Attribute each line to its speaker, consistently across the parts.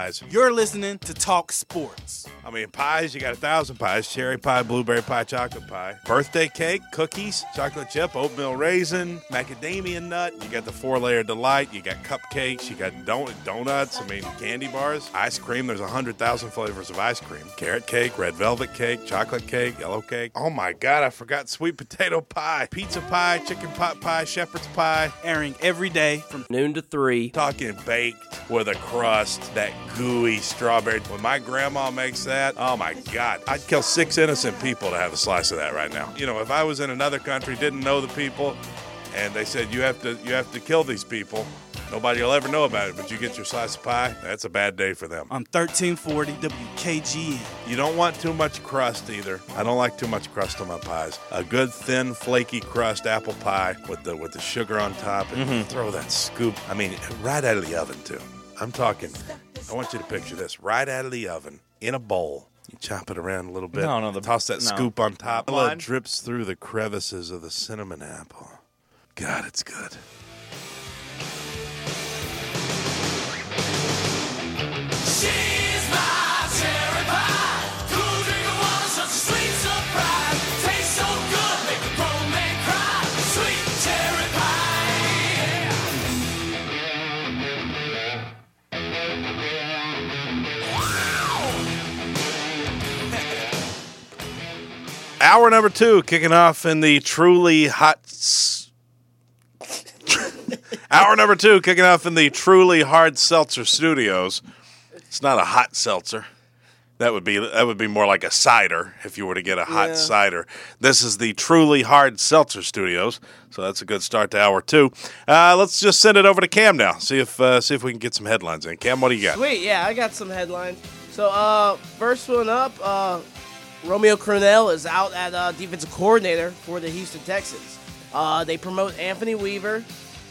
Speaker 1: You're listening to Talk Sports.
Speaker 2: I mean, pies, you got 1,000 pies. Cherry pie, blueberry pie, chocolate pie. Birthday cake, cookies, chocolate chip, oatmeal raisin, macadamia nut. You got the 4-layer delight. You got cupcakes. You got donuts. I mean, candy bars. Ice cream. There's 100,000 flavors of ice cream. Carrot cake, red velvet cake, chocolate cake, yellow cake. Oh, my God, I forgot sweet potato pie. Pizza pie, chicken pot pie, shepherd's pie.
Speaker 1: Airing every day from
Speaker 3: noon to 3.
Speaker 2: Talking baked with a crust, that gooey strawberry. When my grandma makes that, oh my God, I'd kill 6 innocent people to have a slice of that right now. You know, if I was in another country, didn't know the people, and they said you have to kill these people, nobody will ever know about it, but you get your slice of pie, that's a bad day for them.
Speaker 1: on 1340 WKGN.
Speaker 2: You don't want too much crust either. I don't like too much crust on my pies. A good thin, flaky crust apple pie with the sugar on top, and throw that scoop. I mean, right out of the oven too. I'm talking. I want you to picture this: right out of the oven in a bowl. You chop it around a little bit. Toss that scoop on top. It drips through the crevices of the cinnamon apple. God, it's good.
Speaker 4: She's my cherry pie. Cool drink of water, such a sweet surprise. Tastes so good, make a grown man cry. Sweet cherry pie.
Speaker 2: Hour number 2 kicking off in the truly hot. Hour number 2 kicking off in the truly hard seltzer studios. It's not a hot seltzer. That would be more like a cider if you were to get a hot cider. This is the truly hard seltzer studios, so that's a good start to hour 2. Let's just send it over to Cam now. See if we can get some headlines in. Cam, what do you got?
Speaker 3: Sweet, yeah, I got some headlines. So, first one up, Romeo Crennel is out at defensive coordinator for the Houston Texans. They promote Anthony Weaver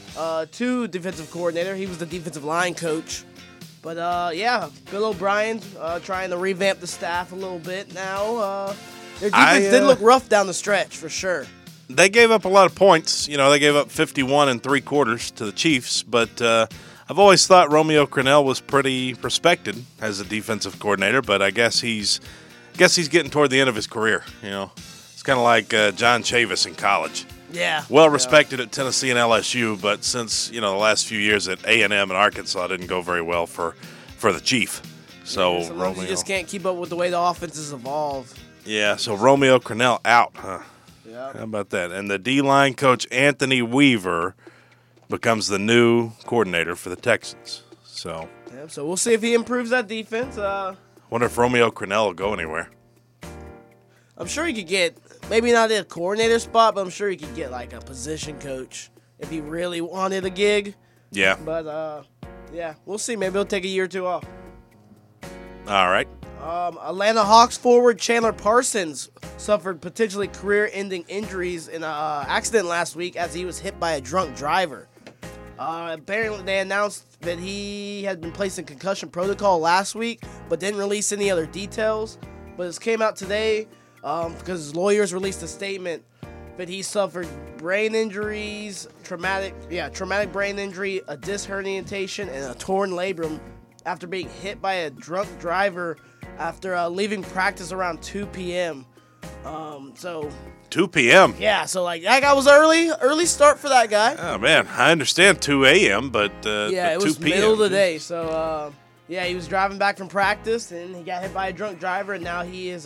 Speaker 3: to defensive coordinator. He was the defensive line coach. But, Bill O'Brien trying to revamp the staff a little bit now. Their defense did look rough down the stretch, for sure.
Speaker 2: They gave up a lot of points. You know, they gave up 51 3/4 to the Chiefs. But I've always thought Romeo Crennel was pretty respected as a defensive coordinator. But I guess he's getting toward the end of his career. You know, it's kind of like John Chavis in college.
Speaker 3: Yeah.
Speaker 2: Well respected at Tennessee and LSU, but since, the last few years at A&M and Arkansas didn't go very well for the Chief. So
Speaker 3: Sometimes you just can't keep up with the way the offenses evolve.
Speaker 2: Yeah, so Romeo Crennel out, huh?
Speaker 3: Yeah.
Speaker 2: How about that? And the D-line coach Anthony Weaver becomes the new coordinator for the Texans. So
Speaker 3: we'll see if he improves that defense.
Speaker 2: wonder if Romeo Crennel will go anywhere.
Speaker 3: I'm sure he could get, maybe not a coordinator spot, but I'm sure he could get like a position coach if he really wanted a gig.
Speaker 2: Yeah.
Speaker 3: But, we'll see. Maybe he'll take a year or two off.
Speaker 2: All right.
Speaker 3: Atlanta Hawks forward Chandler Parsons suffered potentially career-ending injuries in an accident last week as he was hit by a drunk driver. Apparently, they announced that he had been placed in concussion protocol last week, but didn't release any other details. But this came out today because his lawyers released a statement that he suffered brain injuries, traumatic brain injury, a disc herniation, and a torn labrum after being hit by a drunk driver after leaving practice around 2 p.m.
Speaker 2: 2 p.m.?
Speaker 3: Yeah, so that guy was early start for that guy.
Speaker 2: Oh, man, I understand 2 a.m., but
Speaker 3: it was
Speaker 2: 2 p.m.
Speaker 3: middle of the day. So, he was driving back from practice, and he got hit by a drunk driver, and now he's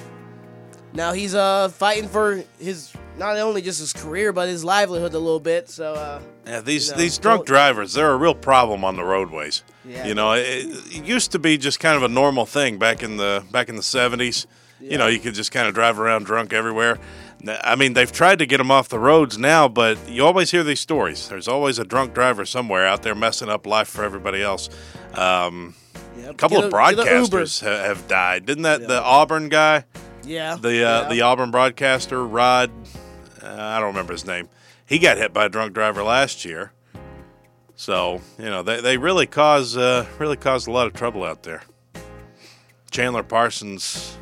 Speaker 3: fighting for his, not only just his career, but his livelihood a little bit. So,
Speaker 2: these drunk drivers, they're a real problem on the roadways.
Speaker 3: Yeah.
Speaker 2: It used to be just kind of a normal thing back in the 70s.
Speaker 3: Yeah.
Speaker 2: You could just kind of drive around drunk everywhere. I mean, they've tried to get them off the roads now, but you always hear these stories. There's always a drunk driver somewhere out there messing up life for everybody else. A couple of broadcasters have died. Didn't the Auburn guy?
Speaker 3: Yeah.
Speaker 2: The Auburn broadcaster, Rod, I don't remember his name. He got hit by a drunk driver last year. So, they really cause a lot of trouble out there. Chandler Parsons,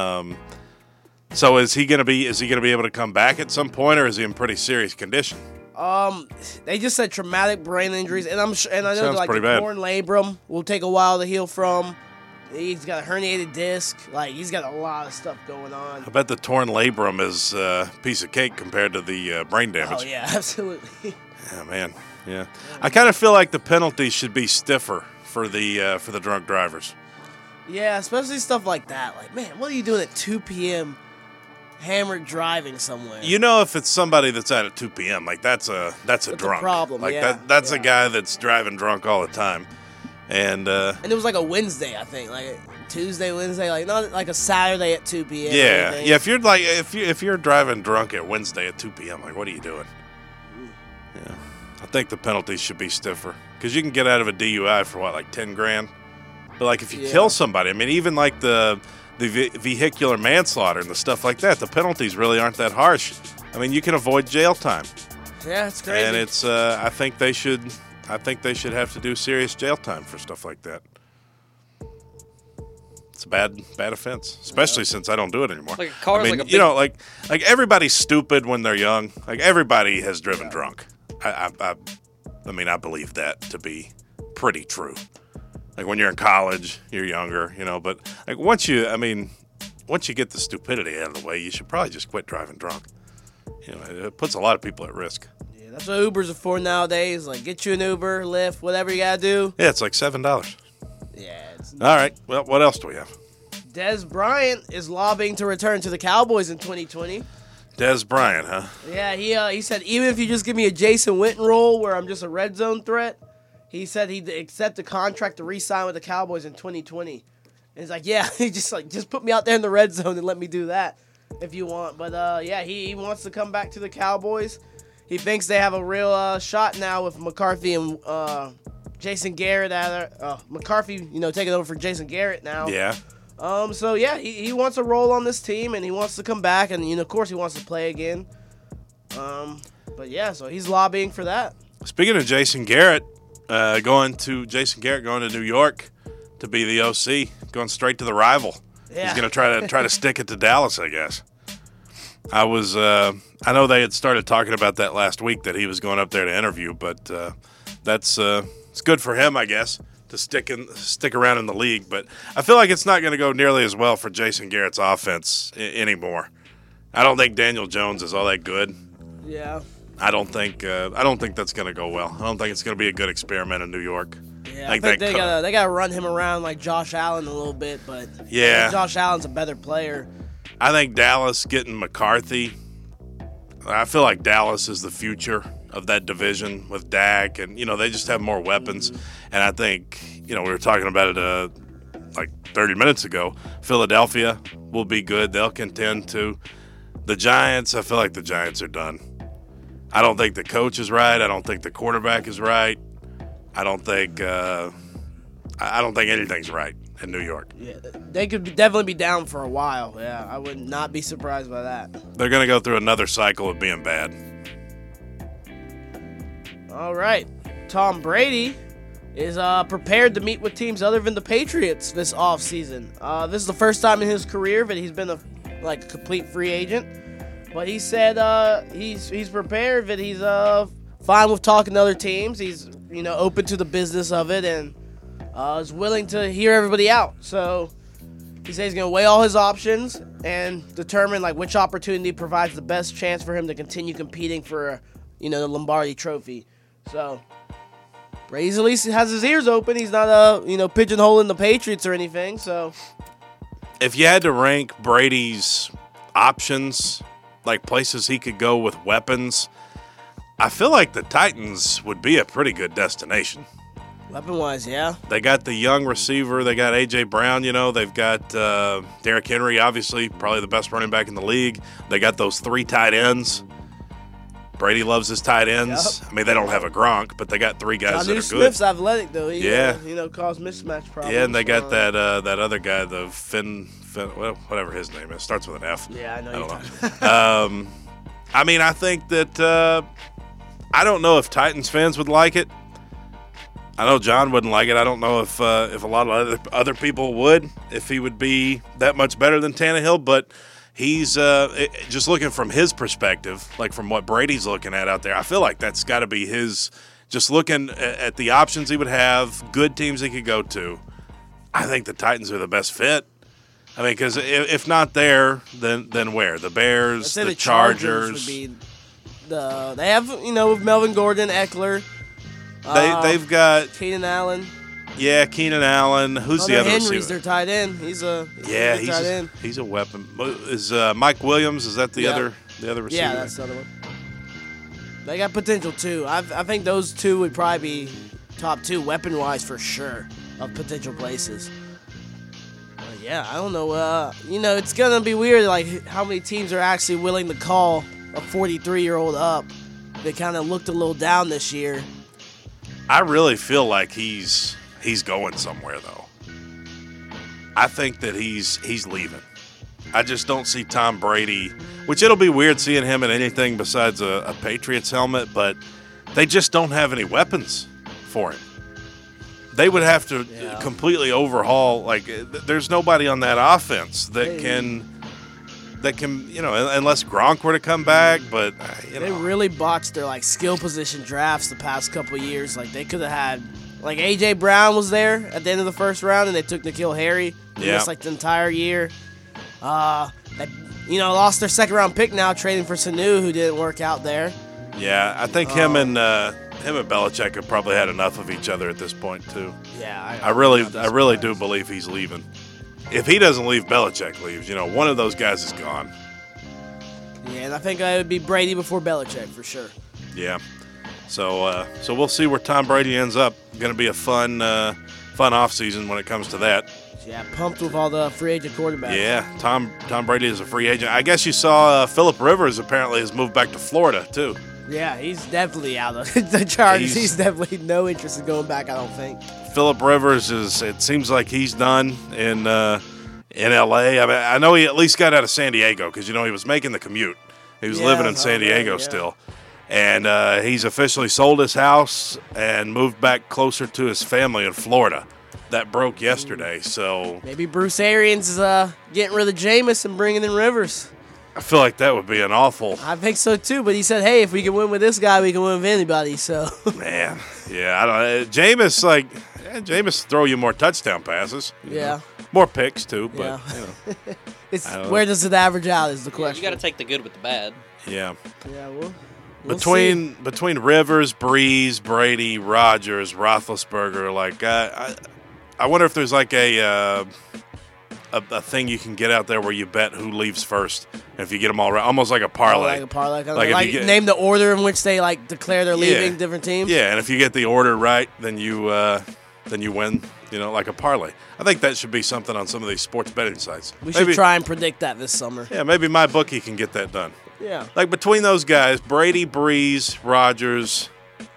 Speaker 2: so is he going to be able to come back at some point, or is he in pretty serious condition?
Speaker 3: They just said traumatic brain injuries, and I know
Speaker 2: Sounds
Speaker 3: like the
Speaker 2: pretty bad.
Speaker 3: torn labrum will take a while to heal from. He's got a herniated disc. Like, he's got a lot of stuff going on.
Speaker 2: I bet the torn labrum is a piece of cake compared to the brain damage.
Speaker 3: Oh yeah, absolutely.
Speaker 2: Yeah, man. Yeah. I kind of feel like the penalties should be stiffer for the drunk drivers.
Speaker 3: Yeah, especially stuff like that. Like, man, what are you doing at 2 p.m. hammered driving somewhere?
Speaker 2: You know, if it's somebody that's out at 2 p.m., like that's a drunk.
Speaker 3: problem,
Speaker 2: Like
Speaker 3: yeah,
Speaker 2: that's a
Speaker 3: yeah.
Speaker 2: guy that's driving drunk all the time. And
Speaker 3: And it was like a Wednesday, I think, like Tuesday, Wednesday, like not like a Saturday at 2 p.m. or
Speaker 2: yeah,
Speaker 3: anything.
Speaker 2: yeah. If you're driving drunk at Wednesday at 2 p.m., like what are you doing? Yeah, I think the penalties should be stiffer because you can get out of a DUI for what, like $10,000. But like if you
Speaker 3: Yeah.
Speaker 2: kill somebody, I mean, even like the vehicular manslaughter and the stuff like that, the penalties really aren't that harsh. I mean, you can avoid jail time,
Speaker 3: Yeah, it's crazy.
Speaker 2: and it's I think they should have to do serious jail time for stuff like that. It's a bad offense, especially since I don't do it anymore.
Speaker 5: Like a car's
Speaker 2: I mean,
Speaker 5: like a
Speaker 2: you
Speaker 5: big-
Speaker 2: know, like everybody's stupid when they're young. Like everybody has driven drunk. I mean, I believe that to be pretty true. Like when you're in college, you're younger, you know. But like once you get the stupidity out of the way, you should probably just quit driving drunk. You know, it puts a lot of people at risk.
Speaker 3: Yeah, that's what Ubers are for nowadays. Like, get you an Uber, Lyft, whatever you gotta do.
Speaker 2: Yeah, it's like $7.
Speaker 3: Yeah, it's
Speaker 2: All right. Well, what else do we have?
Speaker 3: Des Bryant is lobbying to return to the Cowboys in 2020.
Speaker 2: Des Bryant, huh?
Speaker 3: Yeah, he said, even if you just give me a Jason Witten role where I'm just a red zone threat, he said he'd accept a contract to re-sign with the Cowboys in 2020. And he's like, yeah, he just put me out there in the red zone and let me do that if you want. But yeah, he wants to come back to the Cowboys. He thinks they have a real shot now with McCarthy and Jason Garrett McCarthy, taking over for Jason Garrett now.
Speaker 2: Yeah.
Speaker 3: So yeah, he wants a role on this team and he wants to come back and of course he wants to play again. But yeah, so he's lobbying for that.
Speaker 2: Speaking of Jason Garrett, going to New York to be the OC, going straight to the rival.
Speaker 3: Yeah.
Speaker 2: He's going to try to stick it to Dallas, I guess. I know they had started talking about that last week that he was going up there to interview, but it's good for him, I guess, to stick around in the league. But I feel like it's not going to go nearly as well for Jason Garrett's offense anymore. I don't think Daniel Jones is all that good.
Speaker 3: Yeah.
Speaker 2: I don't think that's going to go well. I don't think it's going to be a good experiment in New York.
Speaker 3: Yeah, I think they gotta run him around like Josh Allen a little bit, but
Speaker 2: Yeah.
Speaker 3: I think Josh Allen's a better player.
Speaker 2: I think Dallas getting McCarthy, I feel like Dallas is the future of that division with Dak, and they just have more weapons. And I think we were talking about it like 30 minutes ago. Philadelphia will be good; they'll contend to. The Giants, I feel like the Giants are done. I don't think the coach is right. I don't think the quarterback is right. I don't think anything's right in New York.
Speaker 3: Yeah, they could definitely be down for a while. Yeah, I would not be surprised by that.
Speaker 2: They're going to go through another cycle of being bad.
Speaker 3: All right, Tom Brady is prepared to meet with teams other than the Patriots this offseason. This is the first time in his career that he's been a complete free agent. But he said he's prepared, that he's fine with talking to other teams. He's open to the business of it and is willing to hear everybody out. So he says he's going to weigh all his options and determine which opportunity provides the best chance for him to continue competing for the Lombardi Trophy. So Brady's at least has his ears open. He's not pigeonholing the Patriots or anything. So
Speaker 2: if you had to rank Brady's options, like places he could go with weapons, I feel like the Titans would be a pretty good destination.
Speaker 3: weapon-wise, yeah.
Speaker 2: They got the young receiver. They got A.J. Brown, They've got Derrick Henry, obviously, probably the best running back in the league. They got those 3 tight ends. Brady loves his tight ends.
Speaker 3: Yep.
Speaker 2: I mean, they don't have a Gronk, but they got 3 guys that
Speaker 3: Jonnu
Speaker 2: are
Speaker 3: Smith's
Speaker 2: good.
Speaker 3: athletic, though. He,
Speaker 2: Yeah.
Speaker 3: cause mismatch problems.
Speaker 2: Yeah, and they got that other guy, the Finn, well, whatever his name is. Starts with an F.
Speaker 3: Yeah, I know
Speaker 2: I
Speaker 3: you're
Speaker 2: don't
Speaker 3: talking
Speaker 2: know. I mean, I think that I don't know if Titans fans would like it. I know John wouldn't like it. I don't know if a lot of other people would, if he would be that much better than Tannehill. But he's just looking from his perspective, like from what Brady's looking at out there. I feel like that's got to be his. Just looking at the options he would have, good teams he could go to. I think the Titans are the best fit. I mean, because if not there, then where? The Bears,
Speaker 3: I'd say
Speaker 2: the
Speaker 3: the Chargers would be they have, with Melvin Gordon, Eckler.
Speaker 2: They've got
Speaker 3: Keenan Allen.
Speaker 2: Yeah, Keenan Allen. Who's the other
Speaker 3: Henry's
Speaker 2: receiver?
Speaker 3: their tight end. He's a tight end.
Speaker 2: He's a weapon. Is Mike Williams? Is that the other receiver?
Speaker 3: Yeah, that's the other one. They got potential too. I think those two would probably be top two weapon wise for sure of potential places. But yeah, I don't know. It's gonna be weird like how many teams are actually willing to call a 43-year-old up. They kind of looked a little down this year.
Speaker 2: I really feel like he's going somewhere though. I think that he's leaving. I just don't see Tom Brady, which it'll be weird seeing him in anything besides a Patriots helmet, but they just don't have any weapons for him. They would have to completely overhaul. Like, there's nobody on that offense that can, unless Gronk were to come back. But
Speaker 3: they really botched their skill position drafts the past couple of years. Like they could have had, AJ Brown was there at the end of the first round, and they took N'Keal Harry. They missed the entire year. They lost their second round pick now, trading for Sanu, who didn't work out there.
Speaker 2: Yeah, I think him and Belichick have probably had enough of each other at this point too.
Speaker 3: Yeah,
Speaker 2: I really do believe he's leaving. If he doesn't leave, Belichick leaves. One of those guys is gone.
Speaker 3: Yeah, and I think it would be Brady before Belichick for sure.
Speaker 2: Yeah. So we'll see where Tom Brady ends up. Going to be a fun offseason when it comes to that.
Speaker 3: Yeah, pumped with all the free agent quarterbacks.
Speaker 2: Yeah, Tom Brady is a free agent. I guess you saw Phillip Rivers apparently has moved back to Florida too.
Speaker 3: Yeah, he's definitely out of the Chargers. He's definitely no interest in going back, I don't think.
Speaker 2: Phillip Rivers it seems like he's done in L.A. I mean, I know he at least got out of San Diego because, he was making the commute. He was living in San Diego still. And he's officially sold his house and moved back closer to his family in Florida. That broke yesterday, so...
Speaker 3: Maybe Bruce Arians is getting rid of Jameis and bringing in Rivers.
Speaker 2: I feel like that would be an awful...
Speaker 3: I think so, too, but he said, hey, if we can win with this guy, we can win with anybody, so...
Speaker 2: Man, yeah, I don't know. Jameis throw you more touchdown passes.
Speaker 3: Yeah.
Speaker 2: More picks, too, but,
Speaker 3: It's where does it average out is the question.
Speaker 5: You got to take the good with the bad.
Speaker 2: Yeah.
Speaker 3: Yeah, we'll
Speaker 2: Between Rivers, Breeze, Brady, Rodgers, Roethlisberger, I wonder if there's a thing you can get out there where you bet who leaves first. And if you get them all right, almost like a parlay.
Speaker 3: Name the order in which they declare they're leaving different teams.
Speaker 2: Yeah, and if you get the order right, then you win. Like a parlay. I think that should be something on some of these sports betting sites.
Speaker 3: We should try and predict that this summer.
Speaker 2: Yeah, maybe my bookie can get that done.
Speaker 3: Yeah.
Speaker 2: Like between those guys, Brady, Breeze, Rodgers,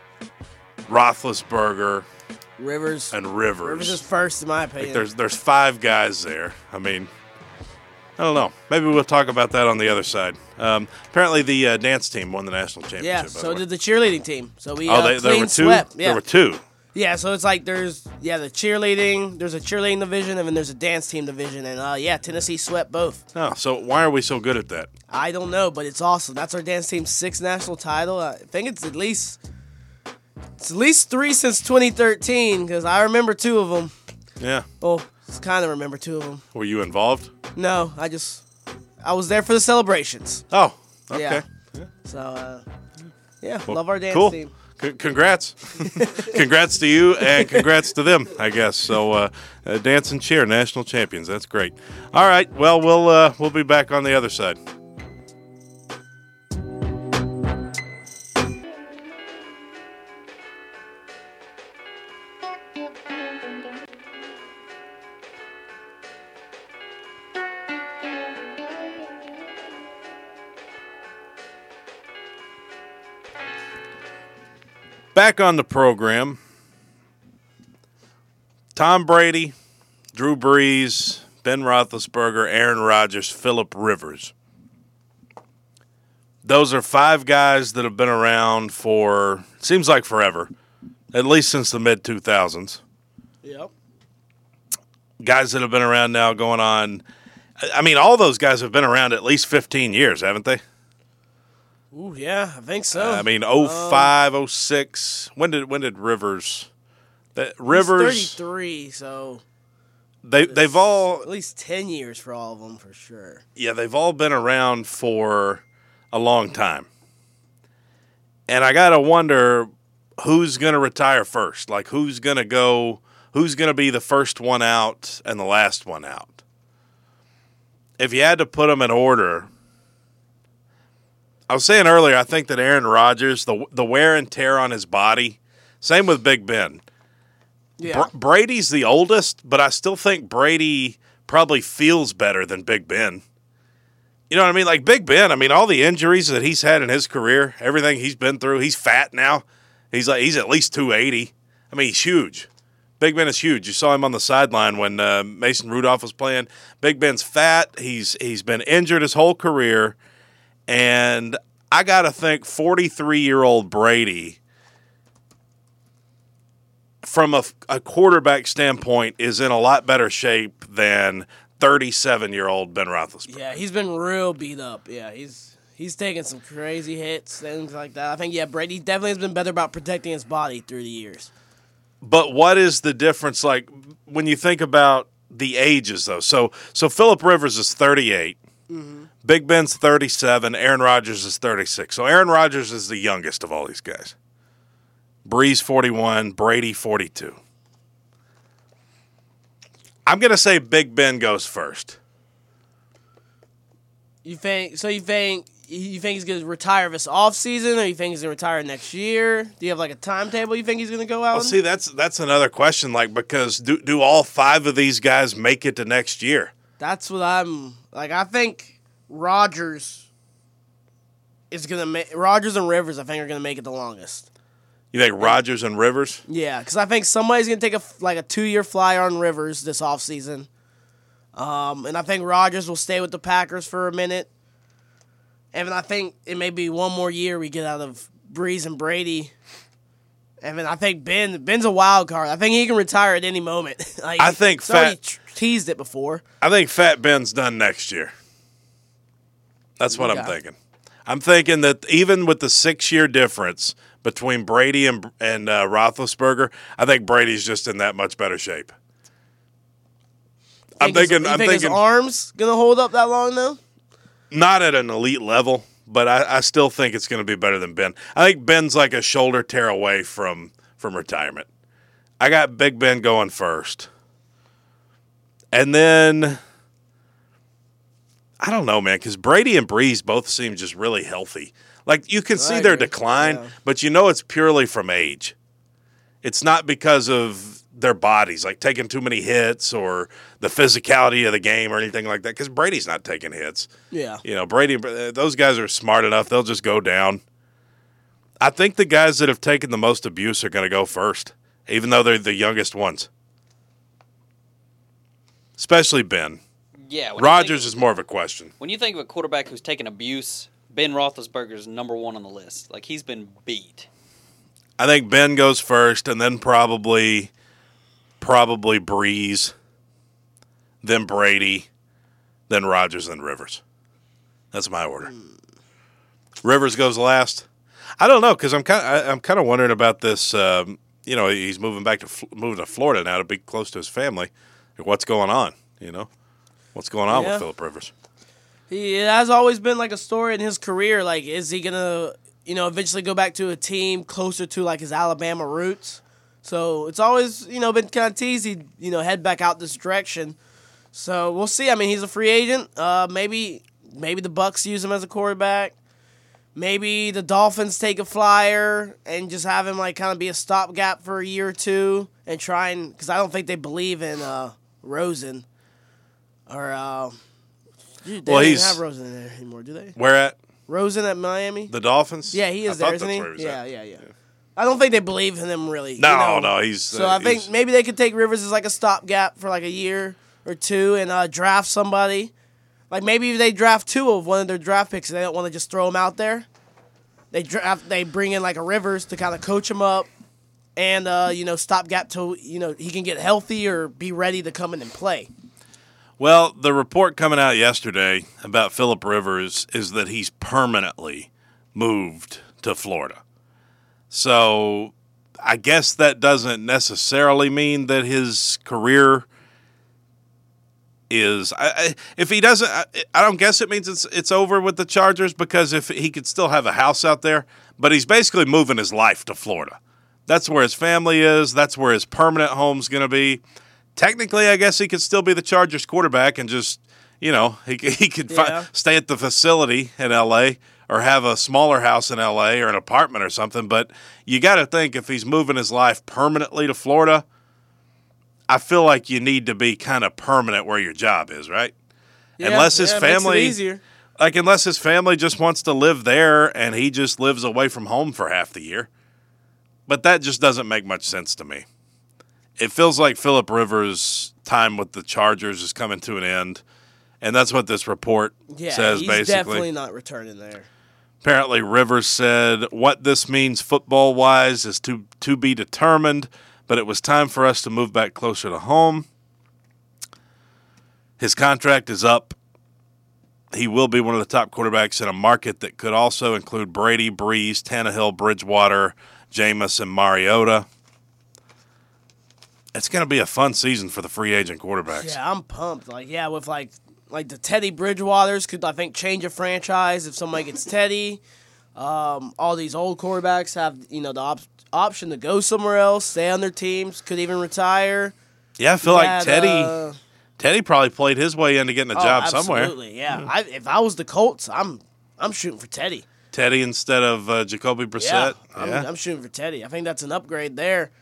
Speaker 2: Roethlisberger,
Speaker 3: Rivers.
Speaker 2: Rivers
Speaker 3: is first, in my opinion.
Speaker 2: There's five guys there. I mean, I don't know. Maybe we'll talk about that on the other side. Apparently, the dance team won the national championship.
Speaker 3: Yeah, so did the cheerleading team. So we
Speaker 2: there were two.
Speaker 3: swept. Yeah.
Speaker 2: There were two.
Speaker 3: Yeah, so it's there's the cheerleading. There's a cheerleading division, and then there's a dance team division, and Tennessee swept both.
Speaker 2: Oh, so why are we so good at that?
Speaker 3: I don't know, but it's awesome. That's our dance team's 6th national title. I think it's at least 3 since 2013 because I remember 2 of them.
Speaker 2: Yeah.
Speaker 3: Well, kind of remember 2 of them.
Speaker 2: Were you involved?
Speaker 3: No, I was there for the celebrations.
Speaker 2: Oh, okay.
Speaker 3: Yeah. So, love our dance
Speaker 2: cool.
Speaker 3: team.
Speaker 2: Congrats. Congrats to you and congrats to them, I guess. So, dance and cheer, national champions. That's great. All right. Well, we'll be back on the other side. Back on the program, Tom Brady, Drew Brees, Ben Roethlisberger, Aaron Rodgers, Phillip Rivers. Those are 5 guys that have been around for, seems like forever, at least since the mid-2000s.
Speaker 3: Yep.
Speaker 2: Guys that have been around now going on, I mean, all those guys have been around at least 15 years, haven't they?
Speaker 3: Ooh, yeah, I think so.
Speaker 2: I mean, 05, 06. When did Rivers? Rivers.
Speaker 3: He's 33, so
Speaker 2: They've all
Speaker 3: at least 10 years for all of them for sure.
Speaker 2: Yeah, they've all been around for a long time. And I got to wonder who's going to retire first. Like, who's going to be the first one out and the last one out? If you had to put them in order, I was saying earlier, I think that Aaron Rodgers, the wear and tear on his body, same with Big Ben.
Speaker 3: Yeah.
Speaker 2: Brady's the oldest, but I still think Brady probably feels better than Big Ben. You know what I mean? Like Big Ben, I mean, all the injuries that he's had in his career, everything he's been through, he's fat now. He's at least 280. I mean, he's huge. Big Ben is huge. You saw him on the sideline when Mason Rudolph was playing. Big Ben's fat. He's been injured his whole career. And I got to think 43-year-old Brady, from a quarterback standpoint, is in a lot better shape than 37-year-old Ben Roethlisberger.
Speaker 3: Yeah, he's been real beat up. Yeah, he's taken some crazy hits, things like that. I think, yeah, Brady definitely has been better about protecting his body through the years.
Speaker 2: But what is the difference, like, when you think about the ages, though? So Phillip Rivers is 38. Mm-hmm. Big Ben's 37. Aaron Rodgers is 36. So Aaron Rodgers is the youngest of all these guys. Breeze 41, Brady 42. I'm going to say Big Ben goes first.
Speaker 3: You think he's going to retire this offseason, or you think he's going to retire next year? Do you have like a timetable you think he's going to go out?
Speaker 2: Well, see, that's another question, like, because do all five of these guys make it to next year?
Speaker 3: That's what I'm like. I think Rodgers and Rivers, I think, are going to make it the longest.
Speaker 2: You think Rodgers and Rivers?
Speaker 3: Yeah, because I think somebody's going to take a 2-year flyer on Rivers this offseason. And I think Rodgers will stay with the Packers for a minute. And then I think it may be one more year we get out of Breeze and Brady. And then I think Ben's a wild card. I think he can retire at any moment.
Speaker 2: I think
Speaker 3: he's already teased it before.
Speaker 2: I think Fat Ben's done next year. That's what I'm thinking. I'm thinking that even with the 6-year difference between Brady and Roethlisberger, I think Brady's just in that much better shape.
Speaker 3: You think his arm's gonna hold up that long though?
Speaker 2: Not at an elite level, but I still think it's gonna be better than Ben. I think Ben's like a shoulder tear away from retirement. I got Big Ben going first, and then I don't know, man, because Brady and Breeze both seem just really healthy. Like, you can see their decline, but you know it's purely from age. It's not because of their bodies, like taking too many hits or the physicality of the game or anything like that, because Brady's not taking hits.
Speaker 3: Yeah.
Speaker 2: You know, Brady, those guys are smart enough. They'll just go down. I think the guys that have taken the most abuse are going to go first, even though they're the youngest ones. Especially Ben.
Speaker 5: Yeah.
Speaker 2: Rodgers is more of a question.
Speaker 5: When you think of a quarterback who's taken abuse, Ben Roethlisberger is number one on the list. Like, he's been beat.
Speaker 2: I think Ben goes first, and then probably Breeze, then Brady, then Rodgers, then Rivers. That's my order. Rivers goes last. I don't know, because I'm kind of wondering about this. You know, he's moving to Florida now to be close to his family. What's going on? You know, what's going on with Phillip Rivers?
Speaker 3: It has always been like a story in his career. Like, is he gonna, eventually go back to a team closer to like his Alabama roots? So it's always, been kind of teased he'd, head back out this direction. So we'll see. I mean, he's a free agent. Maybe the Bucs use him as a quarterback. Maybe the Dolphins take a flyer and just have him like kind of be a stopgap for a year or two and because I don't think they believe in Rosen or. Dude, they don't even have Rosen in there anymore, do they?
Speaker 2: Where at?
Speaker 3: Rosen at Miami?
Speaker 2: The Dolphins?
Speaker 3: Yeah, he is there, isn't he?
Speaker 2: Yeah.
Speaker 3: I don't think they believe in him, really.
Speaker 2: No, he's...
Speaker 3: So I think maybe they could take Rivers as like a stopgap for like a year or two and draft somebody. Like maybe they draft two of one of their draft picks and they don't want to just throw him out there. They bring in like a Rivers to kind of coach him up and, stopgap till, he can get healthy or be ready to come in and play.
Speaker 2: Well, the report coming out yesterday about Phillip Rivers is that he's permanently moved to Florida. So I guess that doesn't necessarily mean that his career is. If he doesn't, I don't guess it means it's over with the Chargers, because if he could still have a house out there, but he's basically moving his life to Florida. That's where his family is. That's where his permanent home's going to be. Technically, I guess he could still be the Chargers quarterback and just, he could stay at the facility in L.A. or have a smaller house in L.A. or an apartment or something. But you got to think, if he's moving his life permanently to Florida, I feel like you need to be kind of permanent where your job is, right? Unless his family,
Speaker 3: makes it easier.
Speaker 2: unless his family just wants to live there and he just lives away from home for half the year. But that just doesn't make much sense to me. It feels like Phillip Rivers' time with the Chargers is coming to an end, and that's what this report says,
Speaker 3: he's
Speaker 2: basically.
Speaker 3: definitely not returning there.
Speaker 2: Apparently, Rivers said, "What this means football-wise is to be determined, but it was time for us to move back closer to home." His contract is up. He will be one of the top quarterbacks in a market that could also include Brady, Breeze, Tannehill, Bridgewater, Jameis, and Mariota. It's going to be a fun season for the free agent quarterbacks.
Speaker 3: Yeah, I'm pumped. With the Teddy Bridgewaters could, I think, change a franchise if somebody gets Teddy. All these old quarterbacks have, the option to go somewhere else, stay on their teams, could even retire.
Speaker 2: Yeah, I feel like Teddy probably played his way into getting a job somewhere.
Speaker 3: Absolutely, yeah. If I was the Colts, I'm shooting for Teddy.
Speaker 2: Teddy instead of Jacoby Brissett.
Speaker 3: Yeah, I'm shooting for Teddy. I think that's an upgrade there.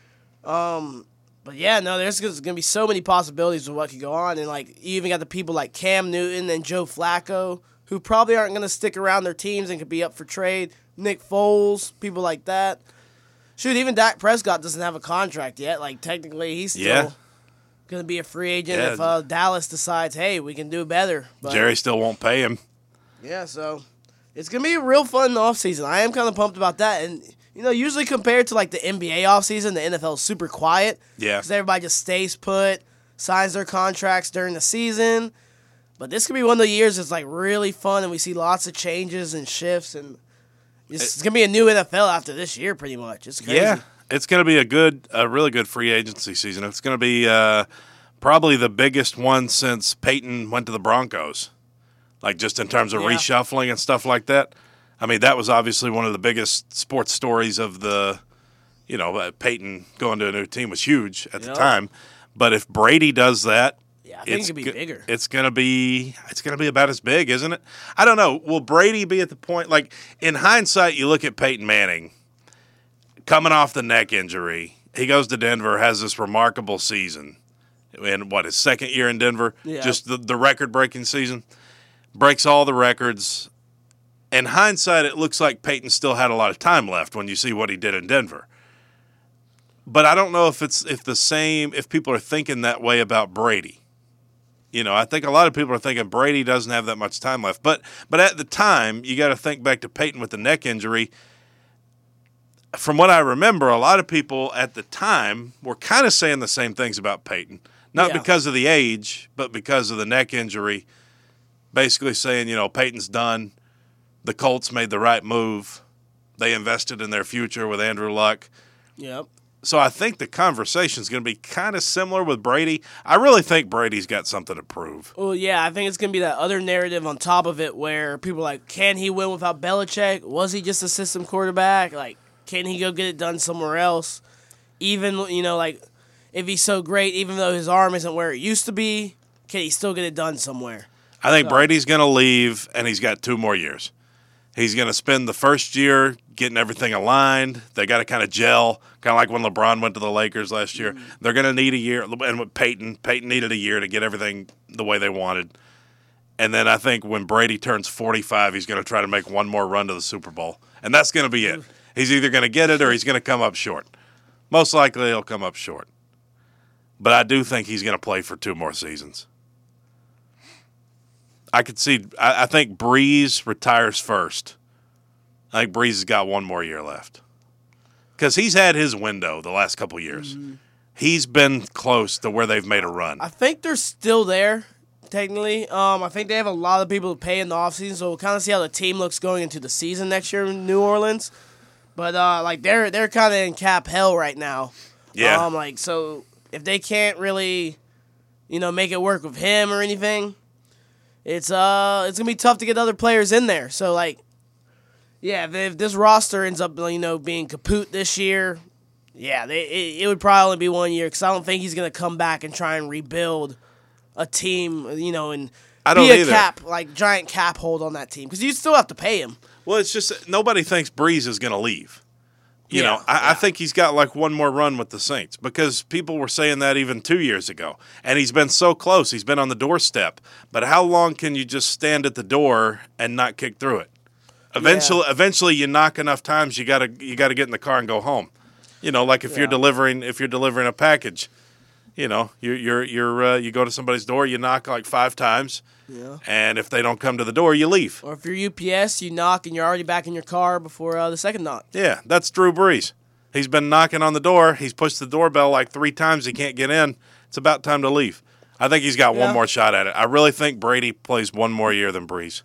Speaker 3: But yeah, no, there's going to be so many possibilities of what could go on. And, you even got the people like Cam Newton and Joe Flacco, who probably aren't going to stick around their teams and could be up for trade. Nick Foles, people like that. Shoot, even Dak Prescott doesn't have a contract yet. Technically, he's still going to be a free agent if Dallas decides, hey, we can do better. But,
Speaker 2: Jerry still won't pay him.
Speaker 3: Yeah, so it's going to be a real fun offseason. I am kind of pumped about that. And usually compared to the NBA offseason, the NFL is super quiet.
Speaker 2: Yeah.
Speaker 3: Because everybody just stays put, signs their contracts during the season. But this could be one of the years that's really fun, and we see lots of changes and shifts, and it's going to be a new NFL after this year, pretty much. It's crazy.
Speaker 2: Yeah, it's going to be a really good free agency season. It's going to be probably the biggest one since Peyton went to the Broncos, just in terms of reshuffling and stuff like that. I mean, that was obviously one of the biggest sports stories of the, Peyton going to a new team was huge at the time. But if Brady does that,
Speaker 3: I think it could be bigger.
Speaker 2: It's gonna be about as big, isn't it? I don't know. Will Brady be at the point? In hindsight, you look at Peyton Manning coming off the neck injury. He goes to Denver, has this remarkable season. In his second year in Denver, just the record-breaking season, breaks all the records. In hindsight, it looks like Peyton still had a lot of time left when you see what he did in Denver. But I don't know if people are thinking that way about Brady. I think a lot of people are thinking Brady doesn't have that much time left. But at the time, you got to think back to Peyton with the neck injury. From what I remember, a lot of people at the time were kind of saying the same things about Peyton. Not because of the age, but because of the neck injury. Basically saying, Peyton's done. The Colts made the right move. They invested in their future with Andrew Luck.
Speaker 3: Yep.
Speaker 2: So I think the conversation is going to be kind of similar with Brady. I really think Brady's got something to prove.
Speaker 3: Well, yeah, I think it's going to be that other narrative on top of it where people are can he win without Belichick? Was he just a system quarterback? Can he go get it done somewhere else? Even, if he's so great, even though his arm isn't where it used to be, can he still get it done somewhere?
Speaker 2: I think Brady's going to leave, and he's got 2 more years. He's going to spend the first year getting everything aligned. They got to kind of gel, kind of like when LeBron went to the Lakers last year. They're going to need a year. And with Peyton needed a year to get everything the way they wanted. And then I think when Brady turns 45, he's going to try to make one more run to the Super Bowl. And that's going to be it. He's either going to get it or he's going to come up short. Most likely he'll come up short. But I do think he's going to play for 2 more seasons. I think Breeze retires first. I think Breeze has got 1 more year left. Because he's had his window the last couple years. He's been close to where they've made a run.
Speaker 3: I think they're still there technically. I think they have a lot of people to pay in the offseason, so we'll kind of see how the team looks going into the season next year in New Orleans. But they're kind of in cap hell right now.
Speaker 2: Yeah.
Speaker 3: So if they can't really, make it work with him or anything, it's gonna be tough to get other players in there. So if this roster ends up being kaput this year, it would probably only be 1 year because I don't think he's gonna come back and try and rebuild a team, and
Speaker 2: I don't
Speaker 3: be a
Speaker 2: either.
Speaker 3: giant cap hold on that team because you still have to pay him.
Speaker 2: Well, it's just nobody thinks Breeze is going to leave.
Speaker 3: Yeah,
Speaker 2: I think he's got one more run with the Saints because people were saying that even 2 years ago. And he's been so close. He's been on the doorstep. But how long can you just stand at the door and not kick through it? Eventually you knock enough times, you gotta get in the car and go home. If you're delivering a package, you go to somebody's door, you knock 5 times. Yeah. And if they don't come to the door, you leave.
Speaker 3: Or if you're UPS, you knock and you're already back in your car before the second knock.
Speaker 2: Yeah, that's Drew Brees. He's been knocking on the door. He's pushed the doorbell 3 times. He can't get in. It's about time to leave. I think he's got one more shot at it. I really think Brady plays one more year than Brees.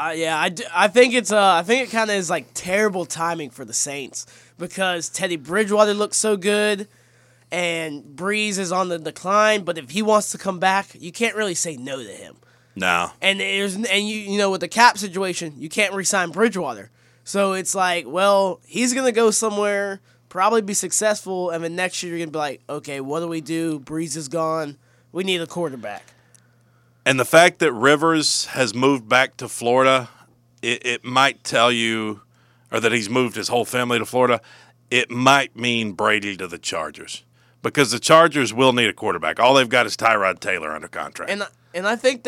Speaker 3: I think it kind of is terrible timing for the Saints because Teddy Bridgewater looks so good and Brees is on the decline. But if he wants to come back, you can't really say no to him.
Speaker 2: No.
Speaker 3: And with the cap situation, you can't re-sign Bridgewater. So it's he's going to go somewhere, probably be successful, and then next year you're going to be like, okay, what do we do? Breeze is gone. We need a quarterback.
Speaker 2: And the fact that Rivers has moved back to Florida, it might tell you, or that he's moved his whole family to Florida, it might mean Brady to the Chargers. Because the Chargers will need a quarterback. All they've got is Tyrod Taylor under contract.
Speaker 3: And I think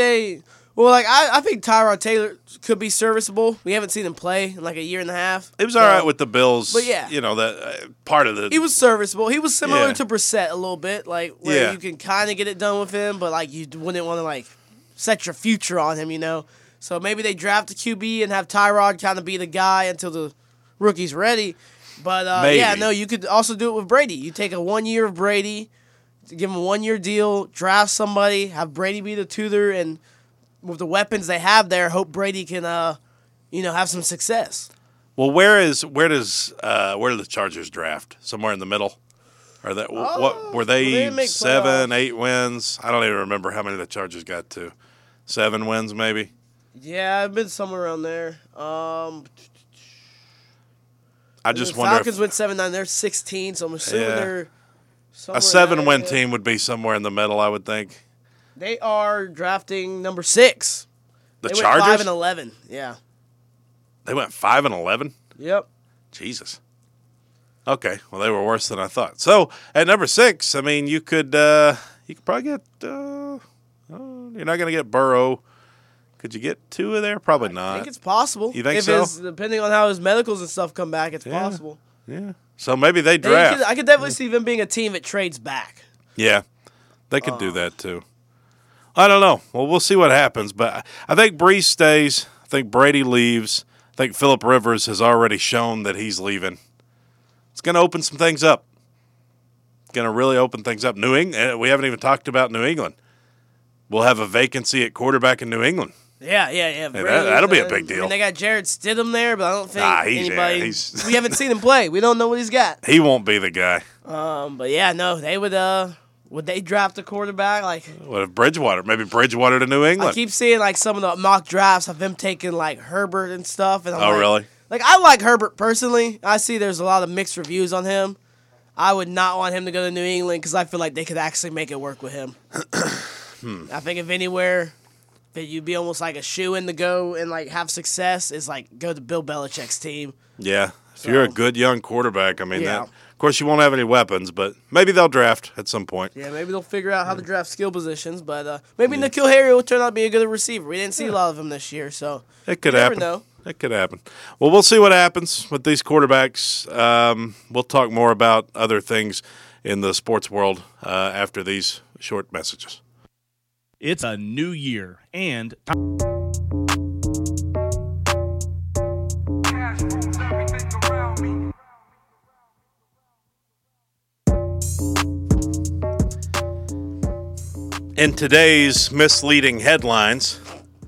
Speaker 3: I think Tyrod Taylor could be serviceable. We haven't seen him play in a year and a half.
Speaker 2: It was all right with the Bills.
Speaker 3: But yeah.
Speaker 2: That part of the...
Speaker 3: He was serviceable. He was similar to Brissett a little bit, where you can kind of get it done with him, but you wouldn't want to set your future on him, So maybe they draft a QB and have Tyrod kind of be the guy until the rookie's ready. But you could also do it with Brady. You take a 1 year of Brady, give him a 1 year deal, draft somebody, have Brady be the tutor, and with the weapons they have there, hope Brady can, have some success.
Speaker 2: Well, where do the Chargers draft? Somewhere in the middle, or that what were they 7, 8 wins? I don't even remember how many the Chargers got to. 7 wins, maybe.
Speaker 3: Yeah, I've been somewhere around there.
Speaker 2: I just
Speaker 3: the
Speaker 2: wonder.
Speaker 3: Falcons went 7-9. They're 16, so I'm assuming they're somewhere
Speaker 2: a 7-win team would be somewhere in the middle, I would think.
Speaker 3: They are drafting number 6.
Speaker 2: The
Speaker 3: they
Speaker 2: Chargers?
Speaker 3: Went 5-11. Yeah.
Speaker 2: They went 5-11?
Speaker 3: Yep. Jesus.
Speaker 2: Okay. Well, they were worse than I thought. So at number 6, I mean, you could probably get. You're not going to get Burrow. Could you get Tua there? Probably not.
Speaker 3: I think it's possible.
Speaker 2: You think so?
Speaker 3: Depending on how his medicals and stuff come back, it's possible.
Speaker 2: Yeah. So maybe they draft.
Speaker 3: I could definitely see them being a team that trades back.
Speaker 2: Yeah. They could do that too. I don't know. Well, we'll see what happens. But I think Brees stays. I think Brady leaves. I think Phillip Rivers has already shown that he's leaving. It's going to open some things up. Going to really open things up. New England. We haven't even talked about New England. We'll have a vacancy at quarterback in New England.
Speaker 3: Yeah.
Speaker 2: That'll be a big deal.
Speaker 3: I mean, they got Jared Stidham there, but I don't think anybody.
Speaker 2: He's
Speaker 3: we haven't seen him play. We don't know what he's got.
Speaker 2: He won't be the guy.
Speaker 3: But yeah, no, they would. Would they draft a quarterback
Speaker 2: What if Bridgewater? Maybe Bridgewater to New England.
Speaker 3: I keep seeing some of the mock drafts of them taking Herbert and stuff. And I'm
Speaker 2: really?
Speaker 3: I like Herbert personally. I see there's a lot of mixed reviews on him. I would not want him to go to New England because I feel like they could actually make it work with him. I think if anywhere that you'd be almost like a shoo-in to go and have success is go to Bill Belichick's team.
Speaker 2: Yeah, if you're a good young quarterback, I mean, of course you won't have any weapons, but maybe they'll draft at some point.
Speaker 3: Yeah, maybe they'll figure out how to draft skill positions, but maybe N'Keal Harry will turn out to be a good receiver. We didn't see a lot of him this year, so
Speaker 2: it could
Speaker 3: you
Speaker 2: happen.
Speaker 3: Never know.
Speaker 2: It could happen. Well, we'll see what happens with these quarterbacks. We'll talk more about other things in the sports world after these short messages.
Speaker 6: It's a new year, and
Speaker 4: Cash rules everything around me.
Speaker 2: In today's misleading headlines,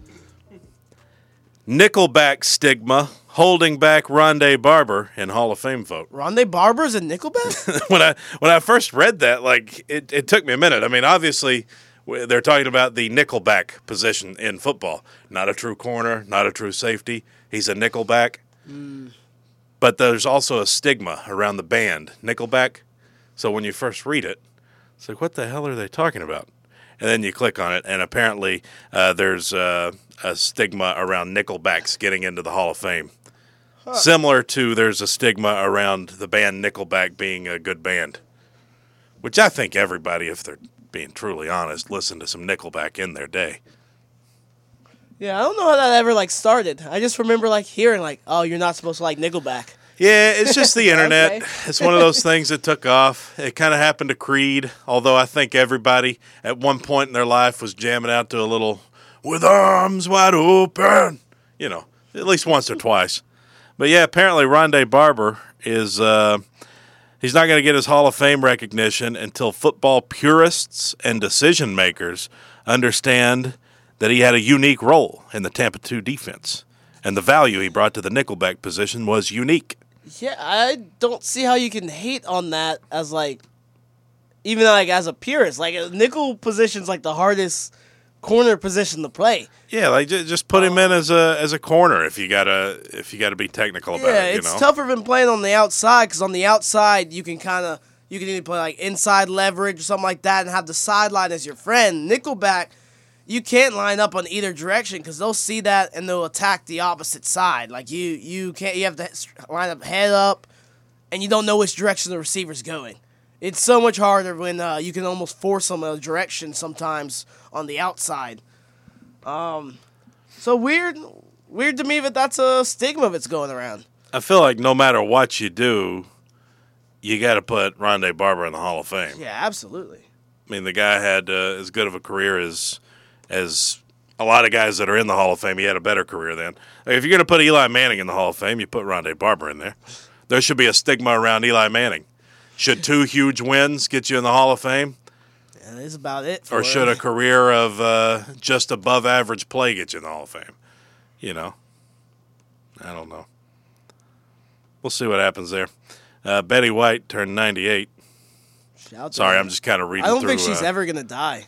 Speaker 2: Nickelback stigma holding back Rondé Barber in Hall of Fame vote.
Speaker 3: Rondé Barber's in Nickelback?
Speaker 2: when I first read that, like it took me a minute. I mean, obviously they're talking about the nickelback position in football. Not a true corner, not a true safety. He's a nickelback. But there's also a stigma around the band Nickelback. So when you first read it, it's like, what the hell are they talking about? And then you click on it, and apparently there's a stigma around Nickelbacks getting into the Hall of Fame. Similar to there's a stigma around the band Nickelback being a good band, which I think everybody, if they're being truly honest, listened to some Nickelback in their day.
Speaker 3: Yeah, I don't know how that ever started. I just remember hearing oh, you're not supposed to like Nickelback.
Speaker 2: Yeah, it's just the internet.
Speaker 3: Okay.
Speaker 2: It's one of those things that took off. It kind of happened to Creed, although I think everybody at one point in their life was jamming out to a little "With Arms Wide Open," at least once or twice. But yeah, apparently Rondé Barber is he's not going to get his Hall of Fame recognition until football purists and decision makers understand that he had a unique role in the Tampa 2 defense, and the value he brought to the Nickelback position was unique.
Speaker 3: Yeah, I don't see how you can hate on that as even as a purist. A nickel position's the hardest corner position to play.
Speaker 2: Yeah, just put him in as a corner if you gotta be technical about it.
Speaker 3: It's tougher than playing on the outside because on the outside you can either play inside leverage or something like that and have the sideline as your friend. Nickelback, you can't line up on either direction because they'll see that and they'll attack the opposite side. You can't. You have to line up head up, and you don't know which direction the receiver's going. It's so much harder when you can almost force them a direction sometimes on the outside. So weird to me that that's a stigma that's going around.
Speaker 2: I feel like no matter what you do, you got to put Rondé Barber in the Hall of Fame.
Speaker 3: Yeah, absolutely.
Speaker 2: I mean, the guy had as good of a career as a lot of guys that are in the Hall of Fame. He had a better career then. If you're going to put Eli Manning in the Hall of Fame, you put Rondé Barber in there. There should be a stigma around Eli Manning. Should 2 huge wins get you in the Hall of Fame?
Speaker 3: Yeah, that's about it.
Speaker 2: Or should a career of just above average play get you in the Hall of Fame? I don't know. We'll see what happens there. Betty White turned 98. Sorry, I'm just kind of reading through.
Speaker 3: I don't think she's ever going to die.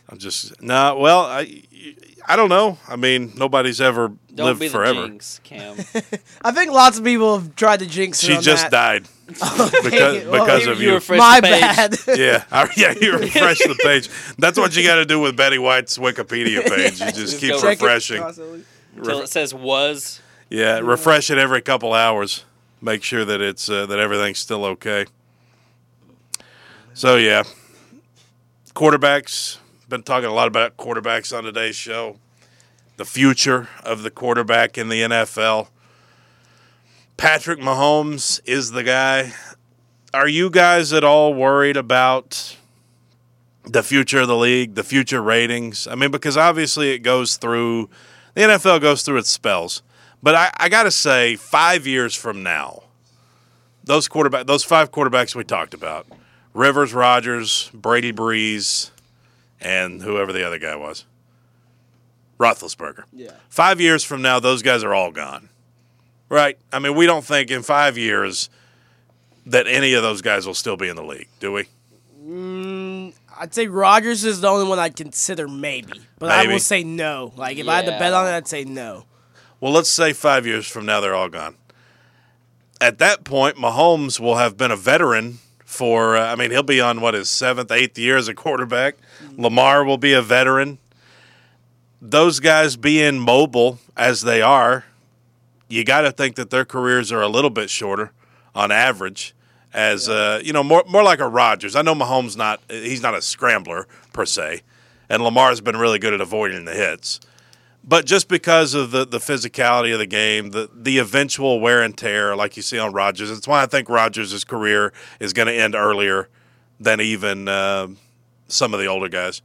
Speaker 2: I don't know. I mean, nobody's ever
Speaker 5: Don't
Speaker 2: lived
Speaker 5: be
Speaker 2: forever.
Speaker 5: the jinx, Cam.
Speaker 3: I think lots of people have tried to jinx her
Speaker 2: She
Speaker 3: on
Speaker 2: just
Speaker 3: that.
Speaker 2: died because of you.
Speaker 5: refreshed
Speaker 3: My
Speaker 5: the page.
Speaker 3: bad.
Speaker 2: You refresh the page. That's what you got to do with Betty White's Wikipedia page. You just keep
Speaker 5: go
Speaker 3: Check it
Speaker 2: refreshing.
Speaker 3: constantly.
Speaker 5: Until it says was.
Speaker 2: Yeah, refresh it every couple hours. Make sure that it's that everything's still okay. So yeah, quarterbacks. Been talking a lot about quarterbacks on today's show. The future of the quarterback in the NFL. Patrick Mahomes is the guy. Are you guys at all worried about the future of the league, the future ratings? I mean, because obviously the NFL goes through its spells. But I got to say, 5 years from now, those 5 quarterbacks we talked about, Rivers, Rodgers, Brady, Breeze, and whoever the other guy was, Roethlisberger.
Speaker 3: Yeah.
Speaker 2: 5 years from now, those guys are all gone. Right? I mean, we don't think in 5 years that any of those guys will still be in the league, do we?
Speaker 3: I'd say Rodgers is the only one I'd consider maybe. But I
Speaker 2: Maybe.
Speaker 3: will say no. If I had to bet on it, I'd say no.
Speaker 2: Well, let's say 5 years from now, they're all gone. At that point, Mahomes will have been a veteran for, he'll be on, his 7th, 8th year as a quarterback. Lamar will be a veteran. Those guys being mobile as they are, you got to think that their careers are a little bit shorter on average. As more like a Rodgers. I know Mahomes he's not a scrambler per se, and Lamar's been really good at avoiding the hits. But just because of the physicality of the game, the eventual wear and tear, like you see on Rodgers, it's why I think Rodgers' career is going to end earlier than even some of the older guys.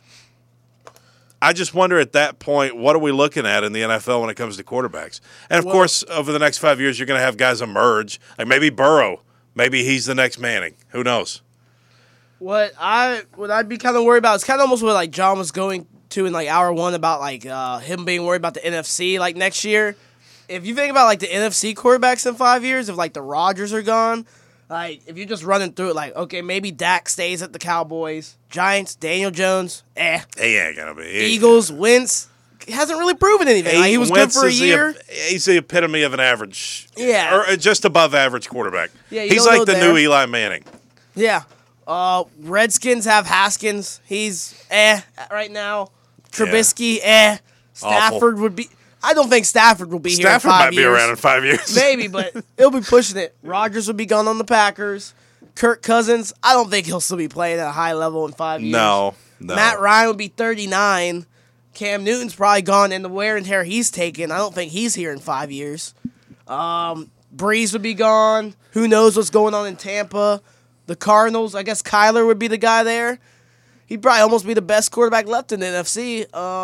Speaker 2: I just wonder at that point, what are we looking at in the NFL when it comes to quarterbacks? And, of course, over the next 5 years, you're going to have guys emerge. Like maybe Burrow. Maybe he's the next Manning. Who knows?
Speaker 3: What I'd be kind of worried about is kind of almost what like John was going to in like hour one about like him being worried about the NFC like next year. If you think about like the NFC quarterbacks in 5 years, if like the Rodgers are gone, like if you're just running through it, like okay, maybe Dak stays at the Cowboys, Giants, Daniel Jones,
Speaker 2: He ain't gonna be.
Speaker 3: Eagles, Wentz hasn't really proven anything. Like, he was
Speaker 2: Wentz
Speaker 3: good for a
Speaker 2: is
Speaker 3: year.
Speaker 2: He's the epitome of an average,
Speaker 3: Yeah.
Speaker 2: or just above average quarterback.
Speaker 3: Yeah, you
Speaker 2: he's
Speaker 3: don't
Speaker 2: like
Speaker 3: know
Speaker 2: the
Speaker 3: there.
Speaker 2: new Eli Manning.
Speaker 3: Yeah. Redskins have Haskins. He's right now. Trubisky, Stafford would be. I don't think Stafford will be here in
Speaker 2: Stafford
Speaker 3: 5
Speaker 2: might
Speaker 3: years.
Speaker 2: be around in 5 years.
Speaker 3: Maybe, but he'll be pushing it. Rodgers would be gone on the Packers. Kirk Cousins, I don't think he'll still be playing at a high level in 5 years.
Speaker 2: No.
Speaker 3: Matt Ryan would be 39. Cam Newton's probably gone, and the wear and tear he's taken, I don't think he's here in 5 years. Breeze would be gone. Who knows what's going on in Tampa? The Cardinals, I guess Kyler would be the guy there. He'd probably almost be the best quarterback left in the NFC.